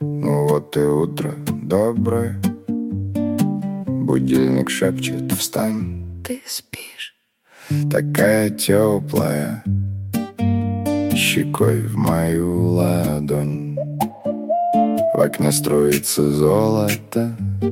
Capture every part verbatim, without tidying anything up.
Ну вот и утро доброе. Будильник шепчет: встань. Ты спишь. Такая теплая, щекой в мою ладонь. В окне струится золото,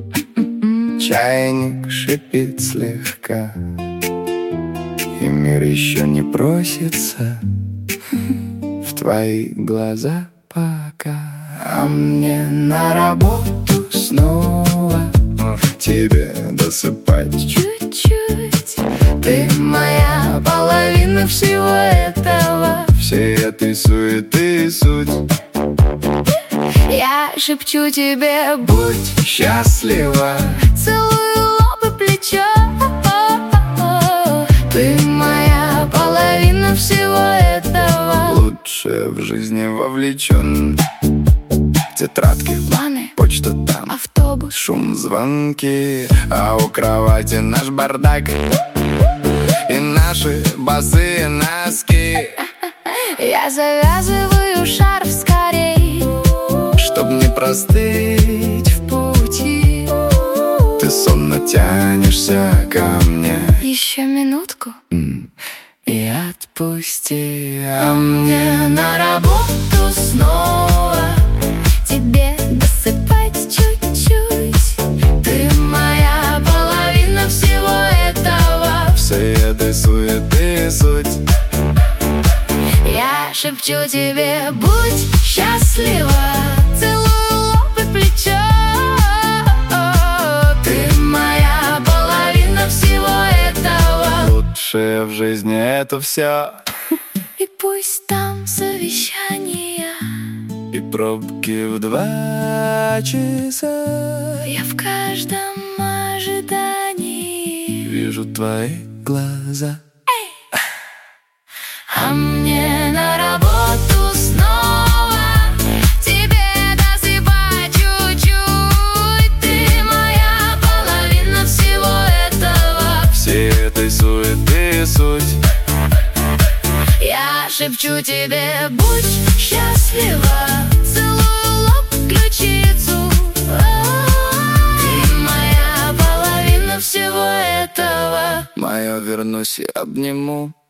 чайник шипит слегка, и мир еще не просится в твои глаза пока. А мне на работу снова, тебе досыпать Чуть-чуть. Ты моя половина всего этого, всей этой суеты суть. Я шепчу тебе: Будь счастлива, целую лоб и плечо. ты Моя половина всего этого. лучше в жизни вовлечен. Тетрадки, Планы, почта там, автобус, шум, звонки, а у кровати наш бардак и наши босые носки. я завязываю шарф скорей, Чтоб не простыть в пути, ты сонно тянешься ко мне. еще минутку. М, И отпусти, а мне на работу снова, Тебе досыпать чуть-чуть. ты моя половина всего этого, всей этой суеты суть. Я шепчу тебе: будь счастлива, целую лоб и плечо. Ты моя половина всего этого, лучшее в жизни это все. И пусть там совещания, И пробки в два часа, я в каждом ожидании. вижу твои глаза. А мне на работу снова, тебе досыпать чуть-чуть. Ты моя половина всего этого, Всей этой суеты суть. я шепчу тебе: будь счастлива, целую лоб, ключицу. Ты моя половина всего этого. Мое вернусь и обниму.